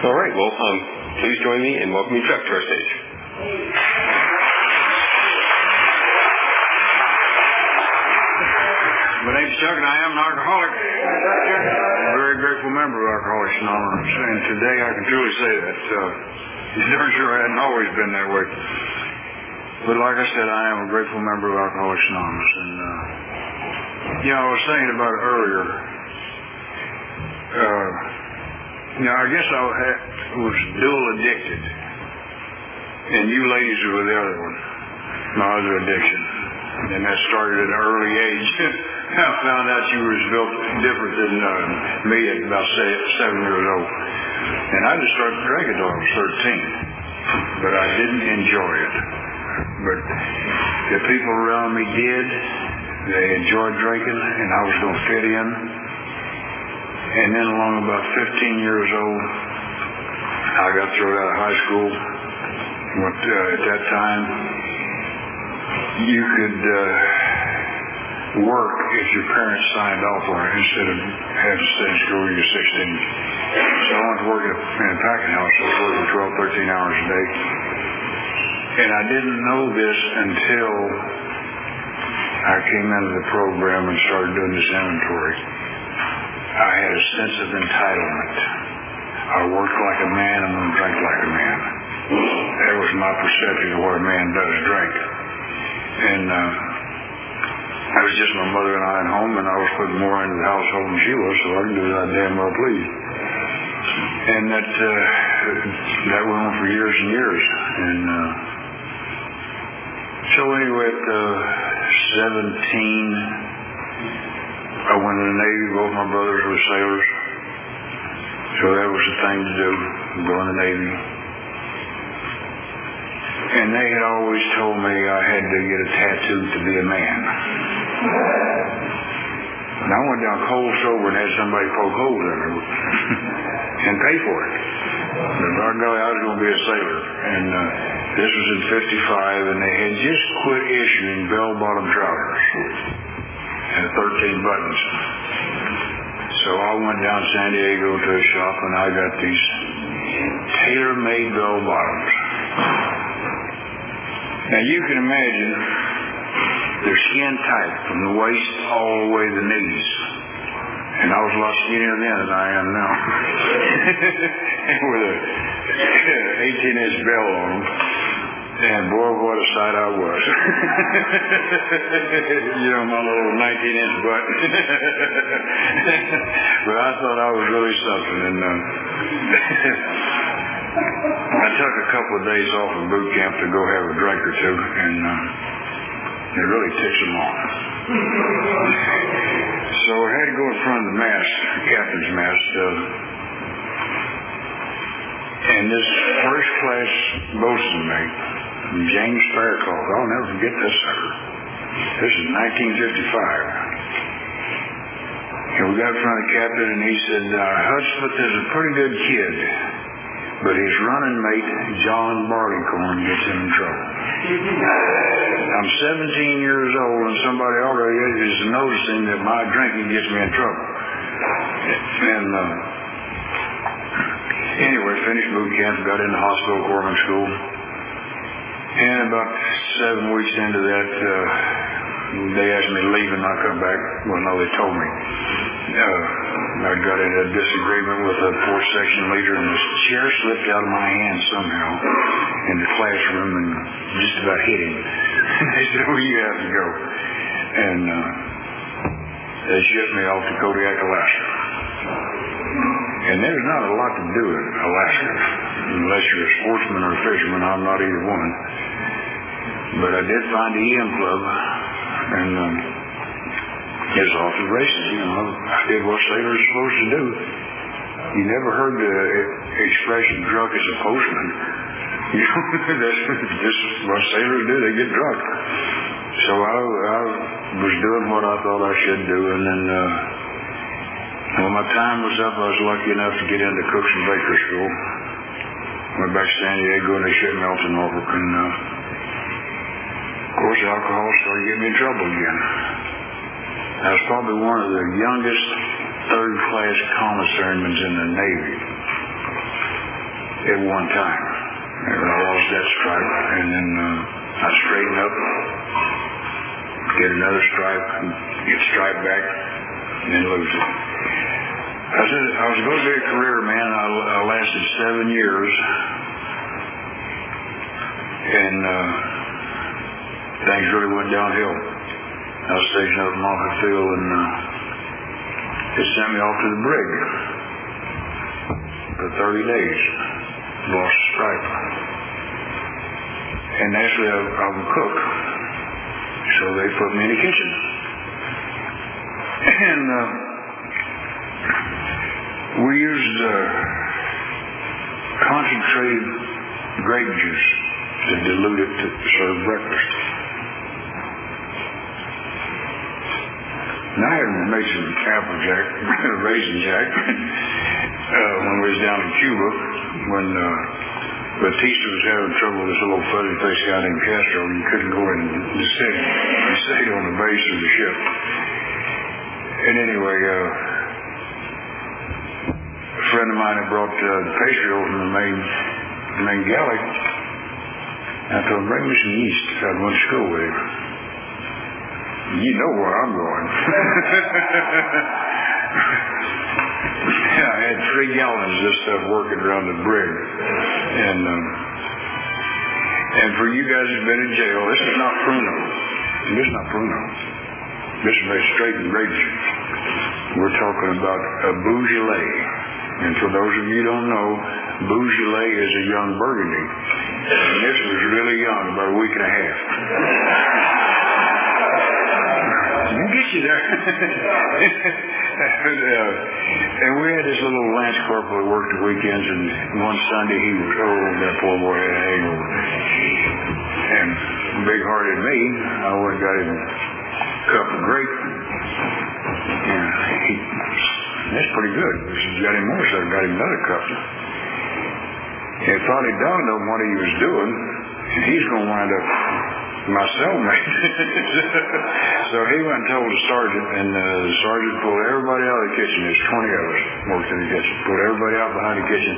All right, well, please join me in welcoming Chuck to our stage. My name's Chuck, and I am an alcoholic. I'm a very grateful member of Alcoholics Anonymous, and today I can truly say that. I'm sure I hadn't always been that way. But like I said, I am a grateful member of Alcoholics Anonymous. And, I was thinking about it earlier. I guess I was dual addicted. And you ladies were the other one, my other addiction. And that started at an early age. I found out you were built different than me at about 7 years old. And I just started drinking until I was 13. But I didn't enjoy it. But the people around me did. They enjoyed drinking, and I was going to fit in. And then along about 15 years old, I got thrown out of high school. At that time, you could work if your parents signed off on it instead of having to stay in school when you're 16. So I went to work in a packing house. I was working 12, 13 hours a day. And I didn't know this until I came into the program and started doing this inventory. I had a sense of entitlement. I worked like a man, I'm going to drink like a man. That was my perception of what a man does drink. And I was just my mother and I at home, and I was putting more into the household than she was, so I could do as I damn well pleased. And that went on for years and years. And so anyway, at 17, I went in the Navy. Both my brothers were sailors. So that was the thing to do, go in the Navy. And they had always told me I had to get a tattoo to be a man. And I went down cold sober and had somebody poke holes in it and pay for it. But by golly, I was going to be a sailor. And this was in 55, and they had just quit issuing bell-bottom trousers and 13 buttons. So I went down to San Diego to a shop, and I got these tailor-made bell-bottoms. Now you can imagine they're skin tight from the waist all the way to the knees. And I was a lot skinnier then than I am now. With a 18-inch bell on them. And boy, what a sight I was. My little 19-inch butt. But I thought I was really something. And I took a couple of days off of boot camp to go have a drink or two, and it really ticks them off. So I had to go in front of the mast, the captain's mast, and this first-class boatswain mate, James Faircloth, I'll never forget this sucker. This is 1955. And we got in front of the captain, and he said, Hudspeth is a pretty good kid, but his running mate, John Barleycorn, gets him in trouble. I'm 17 years old, and somebody already is noticing that my drinking gets me in trouble. And anyway, finished boot camp, got into hospital corpsman school. And about 7 weeks into that, they asked me to leave and not come back. Well, no, they told me. I got in a disagreement with a fourth section leader, and this chair slipped out of my hand somehow in the classroom and just about hit him. They said, well, you have to go. And they shipped me off to Kodiak, Alaska. And there's not a lot to do in Alaska, unless you're a sportsman or a fisherman. I'm not either one. But I did find the EM Club, and it was off to races. I did what sailors are supposed to do. You never heard the expression drunk as a postman. That's just what sailors do. They get drunk. So I was doing what I thought I should do, and then when my time was up, I was lucky enough to get into Cooks and Baker School. Went back to San Diego, and they shipped me out to Norfolk, and of course, alcohol started getting me in trouble again. I was probably one of the youngest third-class commissarmen in the Navy. at one time. And I lost that stripe, and then I straighten up, get another stripe, get stripe back, and then lose it. I said I was going to be a career man. I lasted 7 years, and things really went downhill. I was stationed up in Moffett Field, and they sent me off to the brig for 30 days. Lost a stripe. And naturally, I'm a cook, so they put me in the kitchen. And we used concentrated grape juice to dilute it to serve breakfast. And I had made some Applejack, Raisin Jack, when we was down in Cuba, when Batista was having trouble with this little fuzzy-faced guy named Castro. You couldn't go in and stay on the base of the ship. And anyway, a friend of mine had brought the pastry over from the main galley. I told him, bring me some yeast. I went to school with him. You know where I'm going. I had 3 gallons of this stuff working around the brig. And for you guys who've been in jail, this is not Pruno. This is not Pruno. This is made straight in grape juice. We're talking about a Beaujolais. And for those of you who don't know, Beaujolais is a young Burgundy. And this was really young, about a week and a half. I'll get you there. And we had this little Lance Corporal that worked the weekends, and one Sunday he was, that poor boy had a hangover. And big-hearted me, I went and got him a cup of grape. And that's pretty good. He got him more, so I got him another cup. And it finally dawned on what he was doing, and he's going to wind up my cellmate. So he went and told the sergeant, and the sergeant pulled everybody out of the kitchen. There's 20 of us worked in the kitchen. Pulled everybody out behind the kitchen.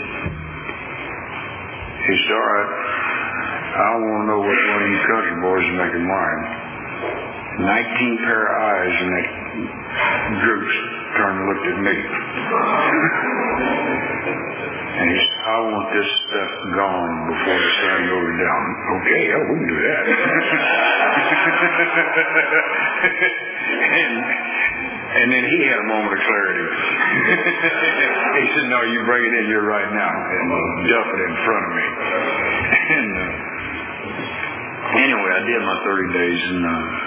He said, all right, I want to know which one of you country boys is making wine. 19 pair of eyes in that groups turned and looked at me. And he said, I want this stuff gone before the sun goes down. Okay, we can do that. and then he had a moment of clarity. He said, no, you bring it in here right now and dump it in front of me. And anyway, I did my 30 days and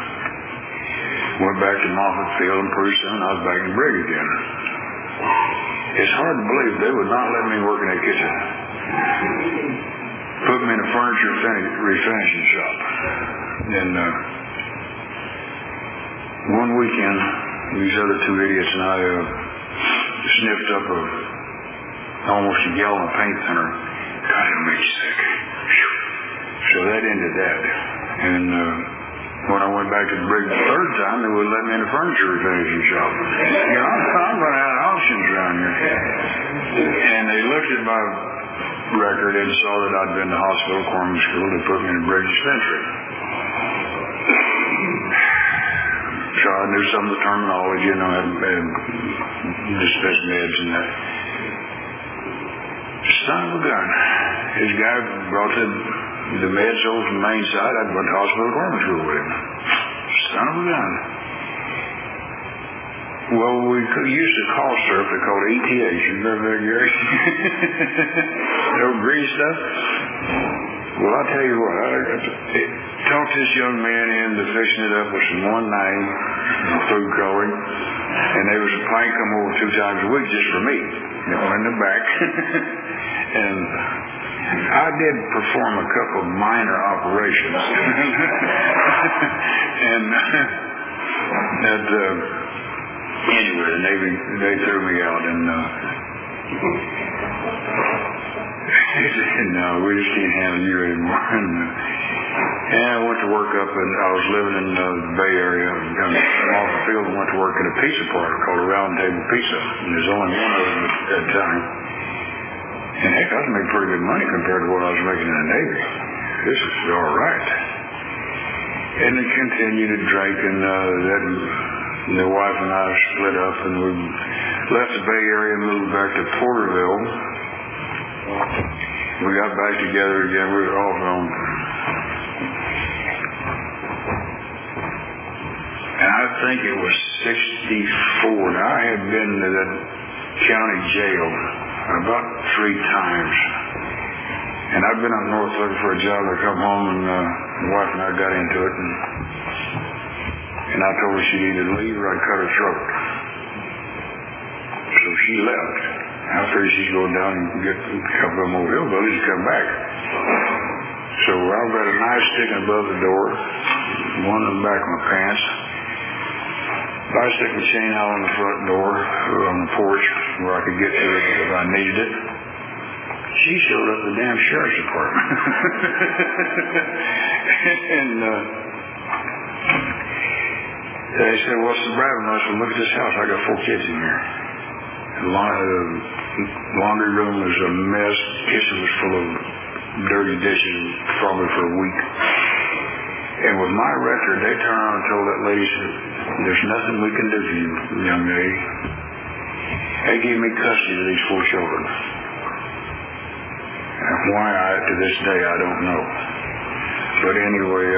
went back to Moffett Field, and pretty soon I was back in the brig again. It's hard to believe they would not let me work in that kitchen. Put me in a furniture refinishing shop. And one weekend, these other 2 idiots and I sniffed up almost a gallon of paint thinner. God, it'll make you sick. So that ended that. And when I went back to the brig the 3rd time, they wouldn't let me in the furniture refinishing shop. You know, I'm running out of options around here. And they looked at my record and saw that I'd been to hospital, corpsman school. They put me in the brig dispensary. So I knew some of the terminology, and I had dispensed meds and that. Son of a gun. This guy brought the meds over from the main side. I went to hospital, corpsman school with him. Son of a gun. Well, we used to call syrup. They called it ETH. You remember that, Gary? The old green stuff? Well, I'll tell you what. I talked this young man into fixing it up with some 190 food coloring. And there was a pint come over 2 times a week just for me. It went in the back. And I did perform a couple of minor operations. And anyway, the Navy, they threw me out, and they said, no, we just can't handle you anymore. And I went to work up, and I was living in the Bay Area, off the field, and went to work in a pizza parlor called a Round Table Pizza. And there's only one of them at that time. And heck, I was making pretty good money compared to what I was making in the Navy. This is all right. And they continued to drink, and then the wife and I split up, and we left the Bay Area and moved back to Porterville. We got back together again. We were off on. And I think it was 64. Now, I had been to that county jail about 3 times. And I'd been up north looking for a job. I come home, and my wife and I got into it. And I told her she'd either leave or I'd cut her throat. So she left. I figured she'd go down and get a couple of more hillbillies and come back. So I've got a knife sticking above the door, one in the back of my pants. I stick my chain out on the front door, on the porch, where I could get to it if I needed it. She showed up at the damn sheriff's department. And they said, "What's the problem?" I said, "Look at this house. I got 4 kids in here. The laundry room was a mess. The kitchen was full of dirty dishes, probably for a week. And with my record, they turned around and told that lady, there's nothing we can do for you, young lady. They gave me custody of these 4 children. And why, to this day, I don't know. But anyway,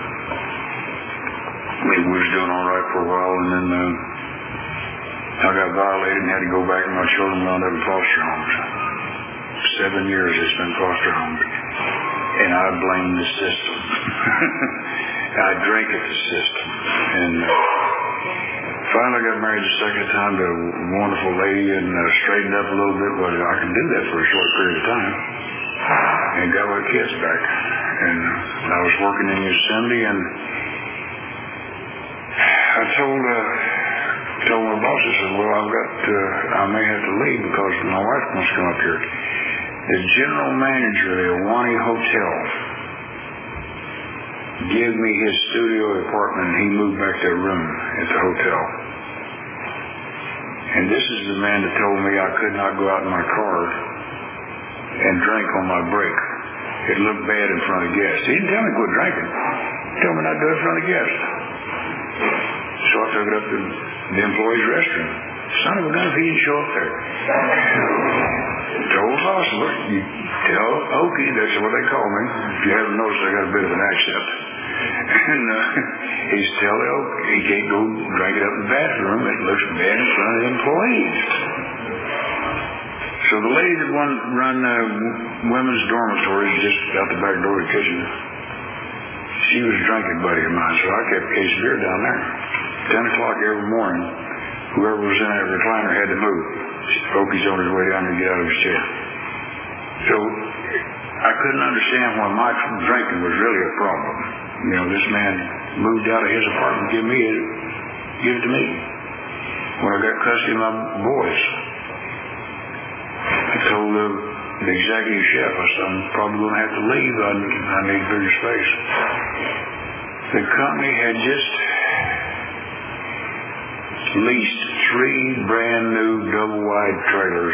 we was doing all right for a while, and then I got violated and had to go back, and my children wound up in foster homes. 7 years it's been foster homes. And I blame the system. I drank at the system. And finally got married the second time to a wonderful lady and straightened up a little bit. Well, I can do that for a short period of time. And got my kids back. And I was working in Yosemite, and I told my boss, I said, well, I may have to leave because my wife wants to come up here. The general manager of the Ahwahnee Hotel gave me his studio apartment, and he moved back to a room at the hotel. And this is the man that told me I could not go out in my car and drink on my break. It looked bad in front of guests. He didn't tell me to quit drinking. He told me not to do it in front of guests. So I took it up to the employee's restroom. Son of a gun, if he didn't show up there. Told the boss, look, you tell Okie, that's what they call me. If you haven't noticed, I got a bit of an accent. And he's telling Okie, he can't go drink it up in the bathroom. It looks bad in front of the employees. So the lady that run women's dormitories just out the back door of the kitchen, she was a drinking buddy of mine, so I kept a case of beer down there. 10 o'clock every morning, whoever was in that recliner had to move. Okie's on his way down to get out of his chair. So I couldn't understand why my drinking was really a problem. You know, this man moved out of his apartment and give it to me. When I got custody of my boys, I told the executive chef, I said, I'm probably going to have to leave. I need bigger space. The company had just leased 3 brand new double-wide trailers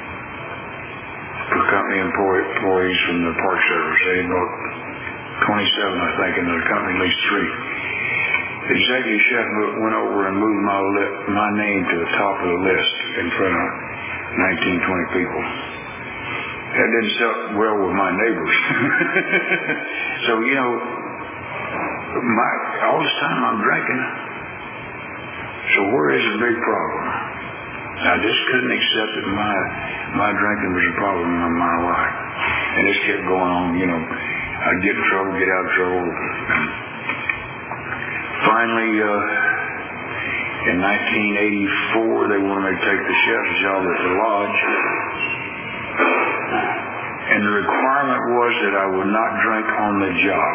for company employees from the Park Service. They had bought 27, I think, and the company leased 3. The executive chef went over and moved my name to the top of the list in front of 19, 20 people. That didn't sit well with my neighbors. So, you know, all this time I'm drinking. So where is the big problem? I just couldn't accept that my drinking was a problem in my life. And this kept going on, you know. I'd get in trouble, get out of trouble. Finally, in 1984, they wanted me to take the chef's job at the lodge. And the requirement was that I would not drink on the job.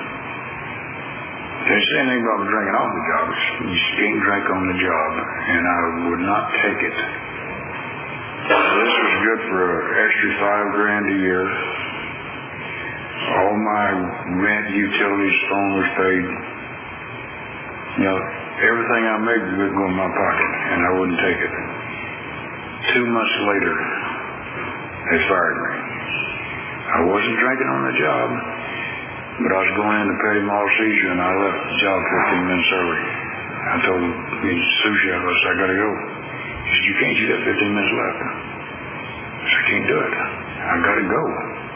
They didn't say anything about drinking off the job. You can't drink on the job. And I would not take it. This was good for an extra $5,000 a year. All my rent, utilities, phone was paid. You know, everything I made would go in my pocket, and I wouldn't take it. 2 months later, They fired me. I wasn't drinking on the job, but I was going into petty moral seizure, and I left the job 15 minutes early. I told the sous chef, I said, I got to go. He said, you can't, you got 15 minutes left. I said, I can't do it. I got to go.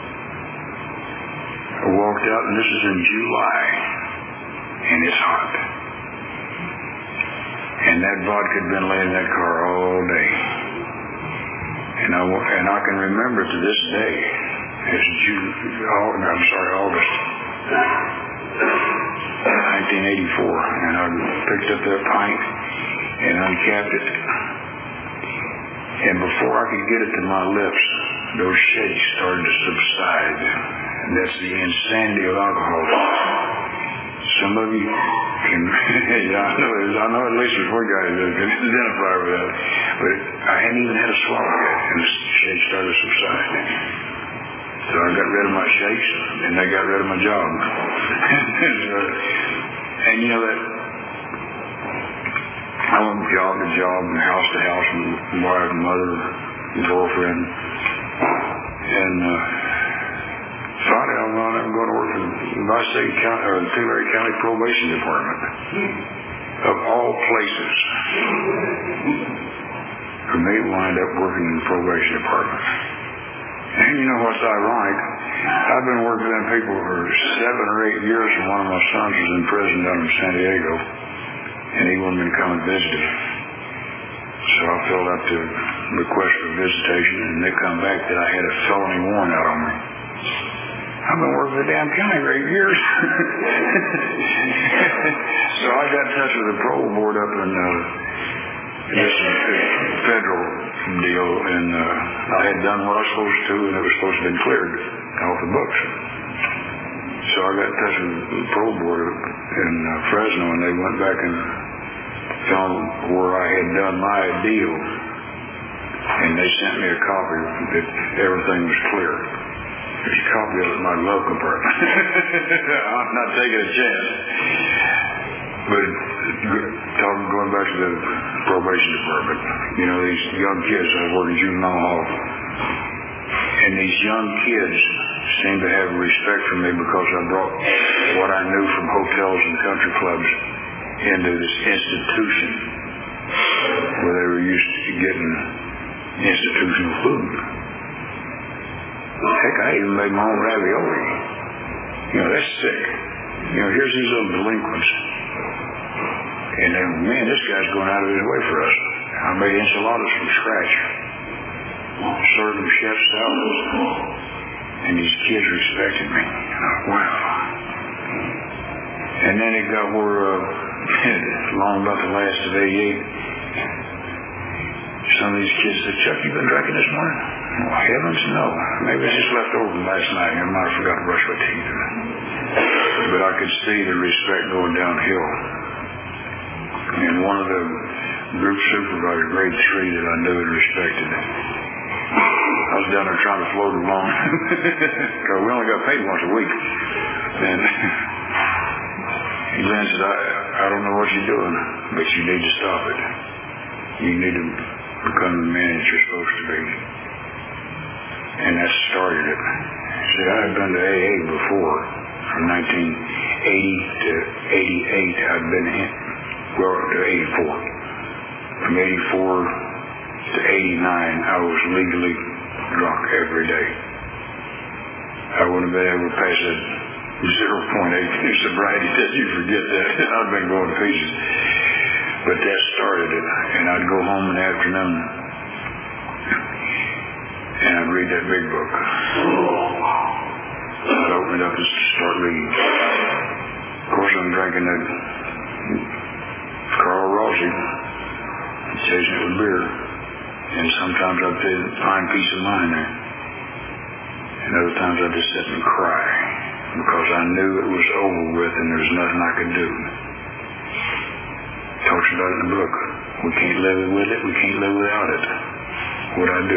I walked out, and this is in July, and it's hot. And that vodka had been laying in that car all day. And I can remember to this day, it's August 1984, and I picked up that pint and uncapped it. And before I could get it to my lips, those shakes started to subside. And that's the insanity of alcohol. Some of you can, I know at least there's one guy that can identify with that. But I hadn't even had a swallow yet, and the shakes started to subside. So I got rid of my shakes, and they got rid of my job. And you know that, I went from job to job, and house to house, and wife, mother, girlfriend. And finally, I'm going to work for the Visalia County, or the Tulare County Probation Department. Of all places. For me, wind up working in the probation department. And you know what's ironic? I've been working with them people for 7 or 8 years, and one of my sons was in prison down in San Diego, and he wanted me to come and visit him. So I filled out the request for visitation, and they come back that I had a felony warrant out on me. I've been working for the damn county for 8 years. So I got in touch with the parole board up in this federal deal, and I had done what I was supposed to, and it was supposed to have been cleared off the books. So I got in touch with the parole board in Fresno, and they went back and found where I had done my deal, and they sent me a copy that everything was clear. There's a copy of it in my glove compartment. I'm not taking a chance. But going back to the probation department, you know, these young kids, I work in juvenile hall, and these young kids seem to have respect for me because I brought what I knew from hotels and country clubs into this institution where they were used to getting institutional food. Heck, I even made my own ravioli. You know, that's sick. You know, here's these little delinquents. And then, man, this guy's going out of his way for us. I made enchiladas from scratch. Served them chef salads. And these kids respected me. Wow. And then it got where, long about the last of 88, some of these kids said, Chuck, you been drinking this morning? Oh, heavens, no. Maybe it's just left over from last night. I might have forgot to brush my teeth. But I could see the respect going downhill. And one of the group supervisors, grade 3, that I knew and respected, I was down there trying to float along. Because we only got paid once a week. And Glenn said, I don't know what you're doing, but you need to stop it. You need to become the man that you're supposed to be. And that started it. See, I had been to AA before. From 1980 to 88, I'd been in. Well, to 84. From 84 to 89, I was legally drunk every day. I wouldn't have been able to pass that 0.8 sobriety test. You forget that. I've been going to pieces. But that started it. And I'd go home in the afternoon and I'd read that big book. I'd open it up and start reading. Of course, I'm drinking that Carl Rossi, chasing it with beer. And sometimes I'd find peace of mind there. And other times I'd just sit and cry because I knew it was over with and there's nothing I could do. Talks about it in the book. We can't live with it. We can't live without it. What'd I do?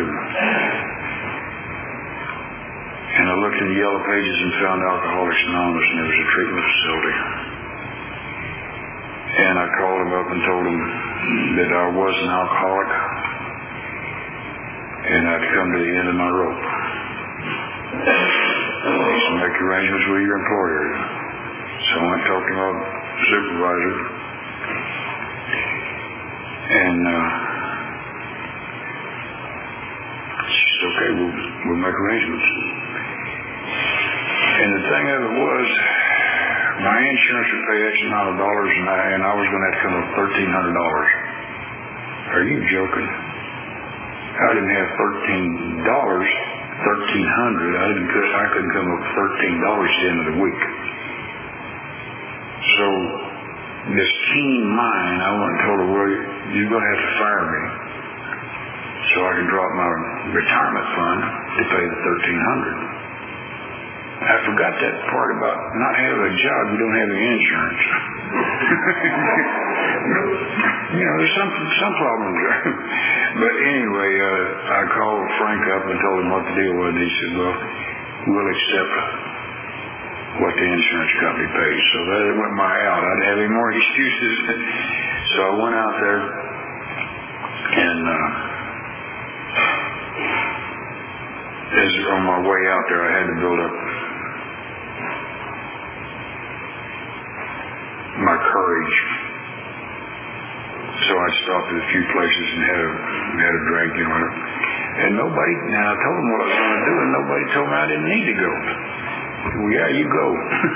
And I looked in the yellow pages and found Alcoholics Anonymous, and there was a treatment facility. And I called him up and told him that I was an alcoholic and I'd come to the end of my rope. You should make arrangements with your employer. So I went and talked to my supervisor, and she said, okay, we'll make arrangements. And the thing of it was, my insurance would pay X amount of dollars, and I was going to have to come up with $1,300. Are you joking? I didn't have $1,300. I couldn't come up with $13 at the end of the week. So this keen mind, I went and told her, well, you're going to have to fire me so I can drop my retirement fund to pay the $1,300. I forgot that part about not having a job. You don't have any insurance. There's some problems there. But anyway, I called Frank up and told him what the deal was. He said, well, we'll accept what the insurance company pays. So that went my out. I didn't have any more excuses. So I went out there and as on my way out there, I had to build up my courage. So I stopped at a few places and had a drink, and nobody, now I told them what I was going to do, and nobody told me I didn't need to go. Well, yeah, you go.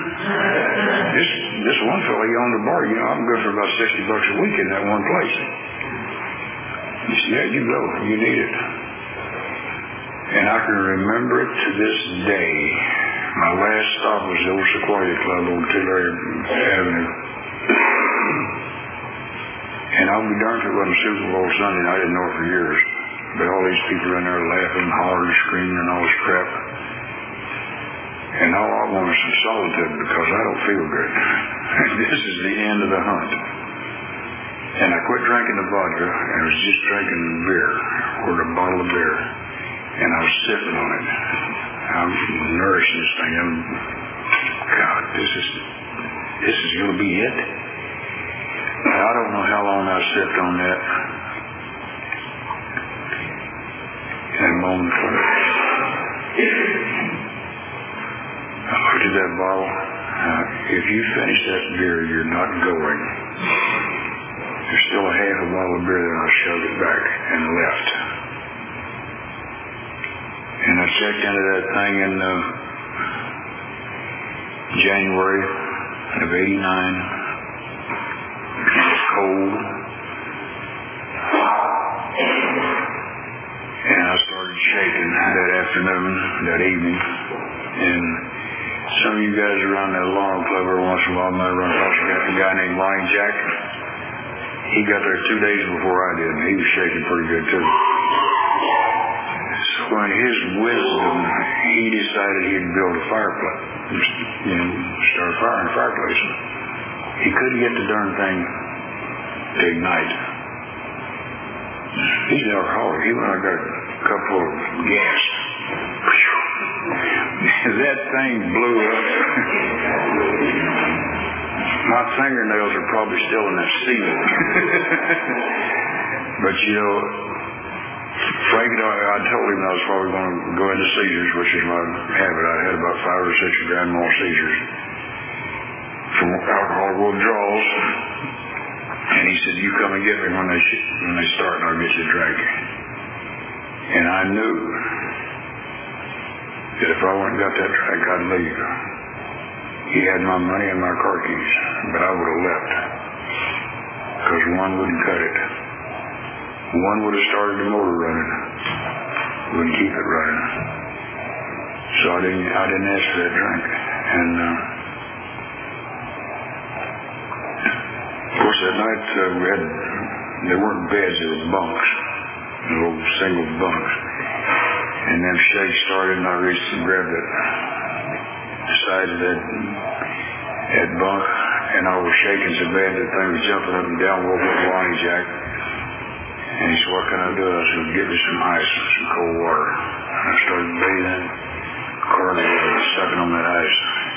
This one fellow, he owned a bar, I'm good for about $60 a week in that one place. He said, yeah, you go, you need it. And I can remember it to this day. My last stop was the old Sequoia Club on Tulare Avenue. And I'll be darned if it wasn't Super Bowl Sunday, and I didn't know it for years. But all these people in there laughing, hollering, screaming, and all this crap. And all I want is some solitude because I don't feel good. And this is the end of the hunt. And I quit drinking the vodka, and I was just drinking beer, or a bottle of beer. And I was sipping on it. I'm nourishing this thing. God, this is going to be it. I don't know how long I sipped on that. And a moment later, I looked at that bottle. If you finish that beer, you're not going. There's still a half a bottle of beer there, and I shoved it back and left. And I checked into that thing in January of '89. It was cold. And I started shaking that afternoon, that evening. And some of you guys around that lawn club every once in a while might run across a guy named Lonnie Jack. He got there 2 days before I did, and he was shaking pretty good too. So in his wisdom, he decided he'd build a fireplace, start a fire in a fireplace. He couldn't get the darn thing to ignite. He's an alcoholic. He went and got a couple of gas. That thing blew up. My fingernails are probably still in that ceiling. But Frank and I told him I was probably going to go into seizures, which is my habit. I had about 5 or 6 grand mal seizures from alcohol withdrawals. And he said, you come and get me when they start, and I'll get you a drink. And I knew that if I went and got that drink, I'd leave. He had my money and my car keys, but I would have left, because one wouldn't cut it. One would have started the motor running, wouldn't keep it running. So I didn't ask for that drink. And of course, that night there weren't beds, there were bunks, little single bunks. And them shakes started, and I reached and grabbed it. Side of that bunk, and I was shaking so bad that thing was jumping up and down. Woke up Lonnie Jack, and he said, what can I do? I said, get me some ice and some cold water. And I started bathing, sucking on that ice.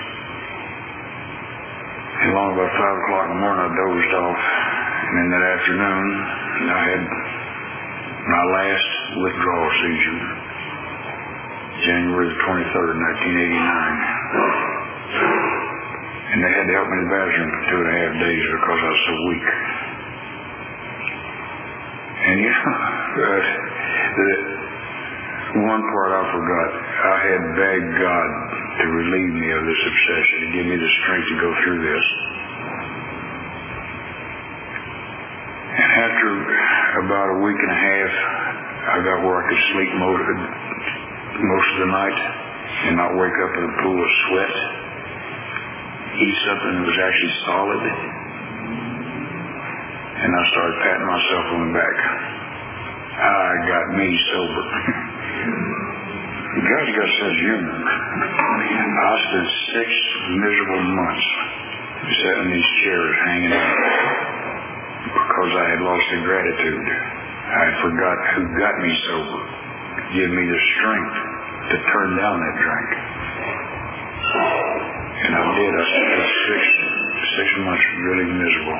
And along about 5 o'clock in the morning, I dozed off. And then that afternoon, I had my last withdrawal seizure, January the 23rd, 1989. And they had to help me in the bathroom for 2.5 days because I was so weak. And you know, the one part I forgot, I had begged God to relieve me of this obsession, to give me the strength to go through this. And after about a week and a half, I got where I could sleep most of the night and not wake up in a pool of sweat, eat something that was actually solid, and I started patting myself on the back. I got me sober. God's got such humor. I spent 6 miserable months sitting in these chairs hanging out because I had lost the gratitude. I had forgot who got me sober, give me the strength to turn down that drink. And I did. I spent 6 months really miserable.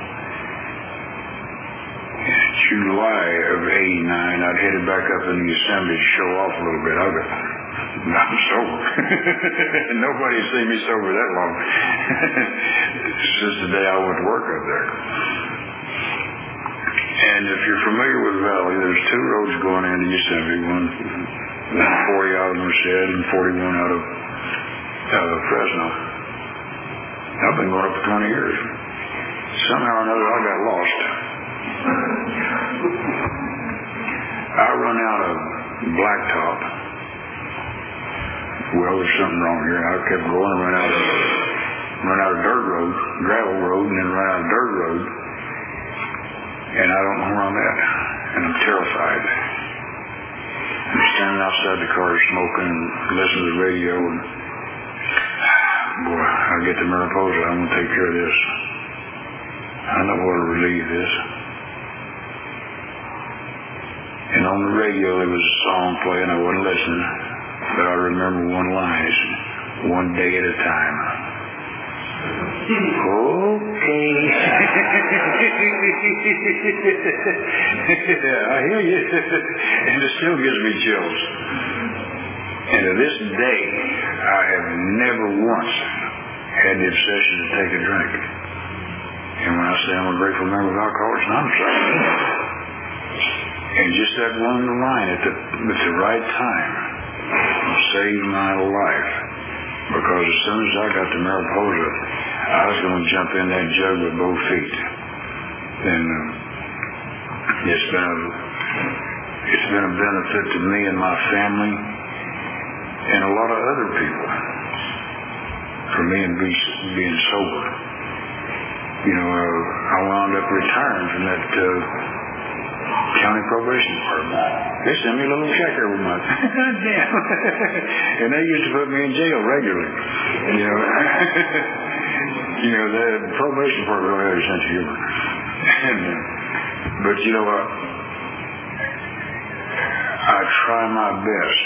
In July of '89, I'd headed back up in the assembly to show off a little bit. I'm sober. Nobody's seen me sober that long. Since the day I went to work up there. And if you're familiar with Valley, there's 2 roads going into the assembly. One 40 out of Merced and 41 out of Fresno. I've been going up for 20 years. Somehow or another, I got lost. I run out of blacktop. Well, there's something wrong here. I kept going and run out of dirt road, gravel road, and then run out of dirt road. And I don't know where I'm at. And I'm terrified. I'm standing outside the car smoking and listening to the radio. And boy, I'll get to Mariposa. I'm going to take care of this. I know what to relieve this. And on the radio there was a song playing. I wasn't listening. But I remember one line. It's one day at a time. Okay. Yeah, I hear you. And it still gives me chills. And to this day, I have never once had the obsession to take a drink. And when I say I'm a grateful member of Alcoholics Anonymous, and just that one line at the right time saved my life. Because as soon as I got to Mariposa, I was going to jump in that jug with both feet. And it's been a benefit to me and my family and a lot of other people for me and being sober. You know, I wound up retiring from that county probation department. They sent me a little check every month. Damn. And they used to put me in jail regularly. You know, the probation department really had a sense of humor. But you know what? I try my best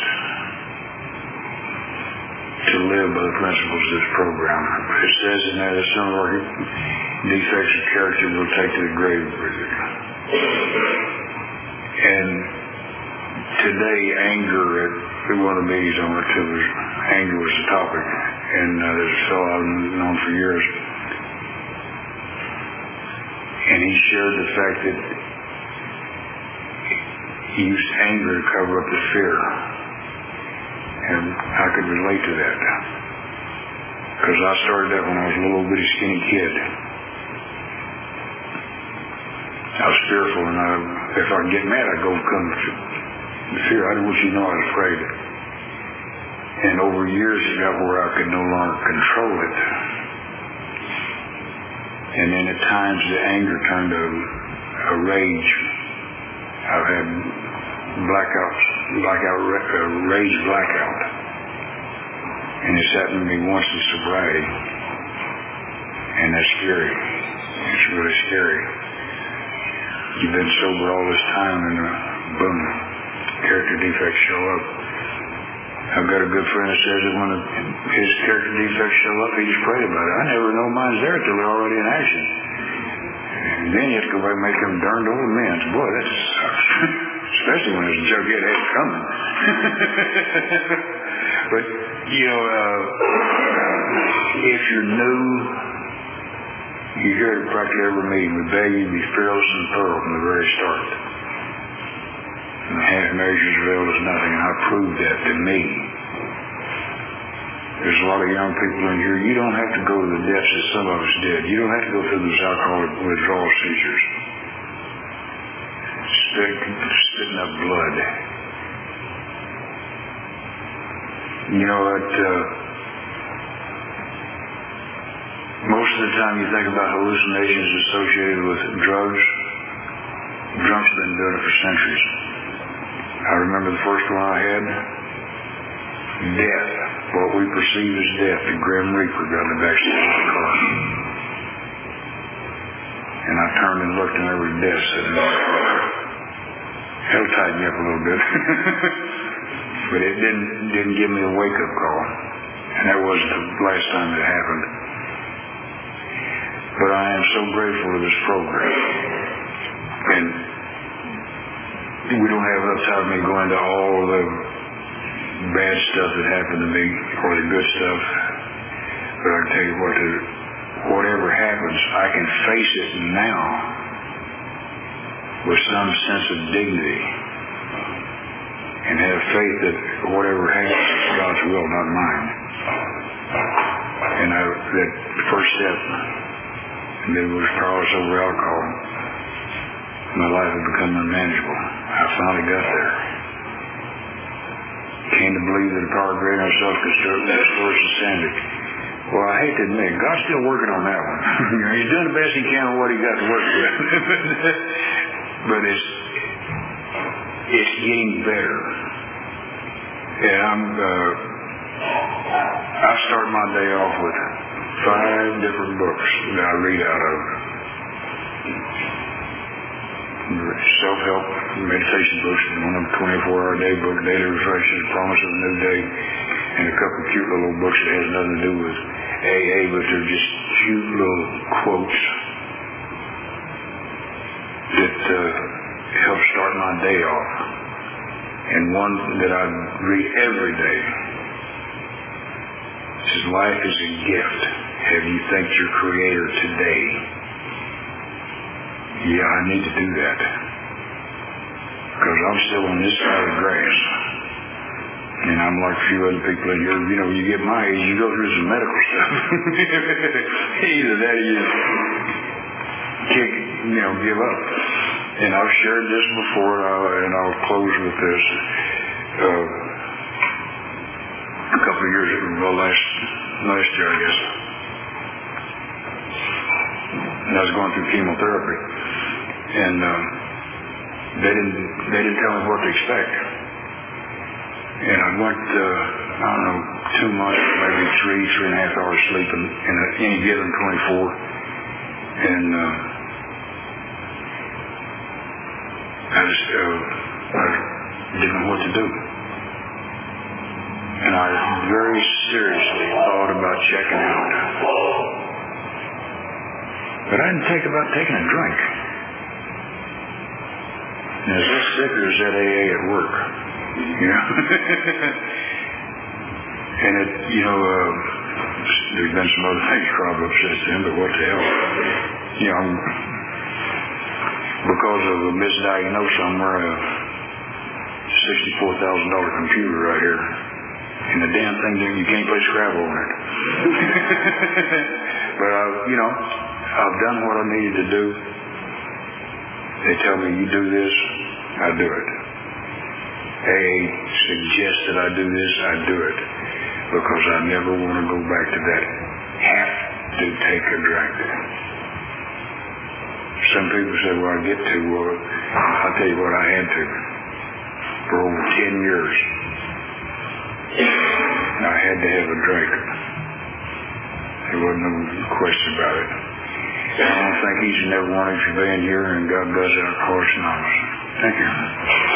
to live by the principles of this program. It says in there that some of our defects of character will take to the grave with it. And today, anger at one of the meetings I went to anger was the topic. And there's a fellow I've known for years. And he shared the fact that he used anger to cover up the fear. And I could relate to that. Because I started that when I was a little bitty skinny kid. I was fearful, and if I get mad, I'd go come to the fear. I didn't want you to know I was afraid. And over years, it got where I could no longer control it. And then at times, the anger turned to a rage. I've had rage blackout. And it's happened to me once in sobriety. And that's scary. It's really scary. You've been sober all this time, and boom, character defects show up. I've got a good friend that says that when his character defects show up, he just prayed about it. I never know mine's there till they're already in action. And then you have to go back and make them darned old amends. Boy, that sucks. So especially when there's a jughead head coming. But, if you're new, you hear it practically every meeting. We beg you to be fearless and thorough from the very start. And half measures avail us nothing, and I proved that to me. There's a lot of young people in here. You don't have to go to the depths that some of us did. You don't have to go through those alcoholic withdrawal seizures. Spitting up blood. You know what? Most of the time you think about hallucinations associated with drugs. Drunks have been doing it for centuries. I remember the first one I had. Death. What we perceive as death. The Grim Reaper got in the backseat of the car. And I turned and looked, and there was death sitting there. That'll tighten me up a little bit. But it didn't give me a wake-up call. And that wasn't the last time it happened. But I am so grateful for this program. And we don't have enough time to go into all the bad stuff that happened to me, or the good stuff. But I can tell you what, whatever happens, I can face it now with some sense of dignity and have faith that whatever happens is God's will, not mine. And that first step, and it was powerless over alcohol. My life had become unmanageable. I finally got there. Came to believe that the power greater than ourselves could restore us to sanity. Well, I hate to admit, God's still working on that one. He's doing the best he can with what he got to work with. But it's getting better. And I start my day off with 5 different books that I read out of. Self-help meditation books, one of them 24-hour day book, Daily Reflection, Promise of a New Day, and a couple of cute little books that has nothing to do with AA, but they're just cute little quotes that help start my day off. And one that I read every day says, life is a gift. Have you thanked your Creator today? Yeah, I need to do that. Because I'm still on this side of the grass. And I'm like a few other people in here. You know, you get my age, you go through some medical stuff. Either that or you give up. And I've shared this before, and I'll close with this. A couple of years ago, well, last year, I guess. And I was going through chemotherapy. And they didn't tell me what to expect. And I went, 2 months, maybe 3.5 hours sleep in any given 24. And I didn't know what to do. And I very seriously thought about checking out. But I didn't think about taking a drink. And is this sick or is that AA at work? You know? And there's been some other things crop up since then, but what the hell? Because of a misdiagnosis, I'm wearing a $64,000 computer right here. And the damn thing, you can't play Scrabble on it. But, I've done what I needed to do. They tell me, you do this, I do it. AA suggests that I do this, I do it. Because I never want to go back to that have to take a drink. Some people say, well, I get to. Well, I'll tell you what, I had to. For over 10 years. I had to have a drink. There wasn't no question about it. I want to thank each and every one of you for being here, and God bless Alcoholics Anonymous. Thank you.